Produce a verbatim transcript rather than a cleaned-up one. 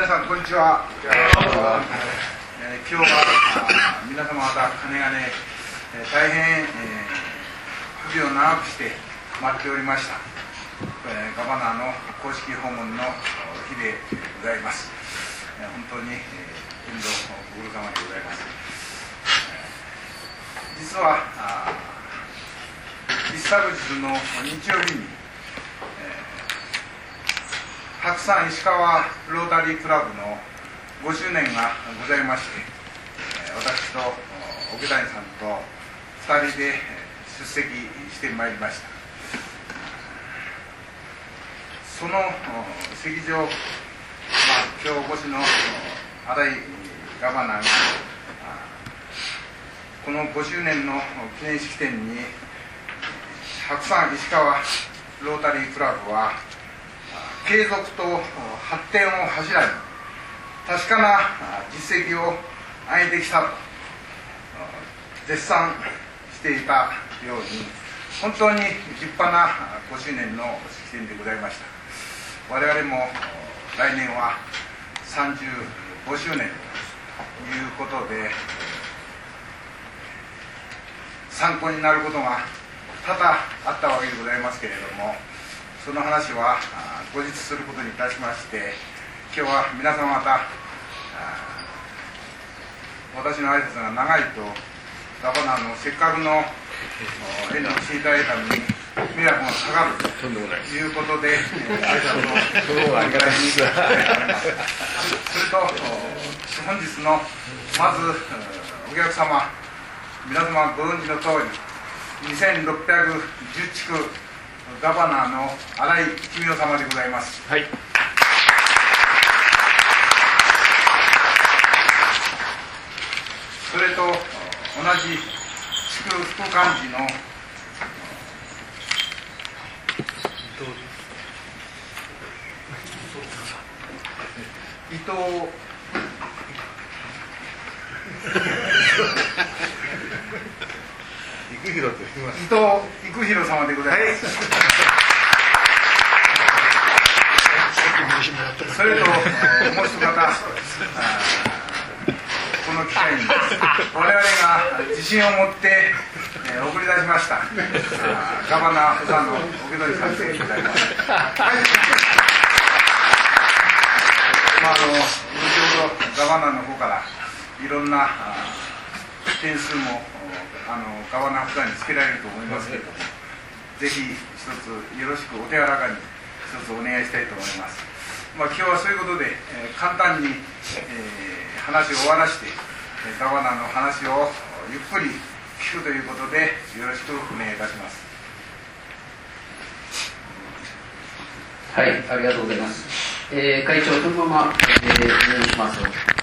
皆さんこんにちは。えー、今日は皆様方かねがね、えー、大変、えー、首を長くして待っておりました、えー、ガバナーの公式訪問の日でございます。えー、本当に、えー、遠藤ご苦労様でございます。えー、実は一昨日の日曜日に白山石川ロータリークラブのごしゅうねんがございまして、私と桶谷さんとふたりで出席してまいりました。その席上、まあ、今日お越しの新井ガバナーがこのごしゅうねんの記念式典に白山石川ロータリークラブは継続と発展を柱に確かな実績を上げてきたと絶賛していたように、本当に立派なごしゅうねんの式典でございました。我々も来年はさんじゅうごしゅうねんということで参考になることが多々あったわけでございますけれども、その話は後日することにいたしまして、今日は皆様方私の挨拶が長いとガバナーのせっかくの演説していただいたのに迷惑がかかるということで挨拶をお願いします。それと本日のまずお客様、皆様ご存知の通りにせんろっぴゃくじゅう地区ガバナーの新井公代様でございます。はい。それと同じ地区副幹事の伊藤伊藤育弘様でございます。それともう一方、この機会に我々が自信を持って送り出しましたガバナー補佐の桶取さんでございます。まああの後ほどガバナーの方からいろんな点数もあのガバナー負担につけられると思いますけれども、ぜひ一つよろしくお手柔らかに一つお願いしたいと思います。まあ、今日はそういうことで、えー、簡単に、えー、話を終わらして、えー、ガバナーの話をゆっくり聞くということでよろしくお願いいたします。 はい、ありがとうございます。えー、会長、そのまま、えー、お願いします。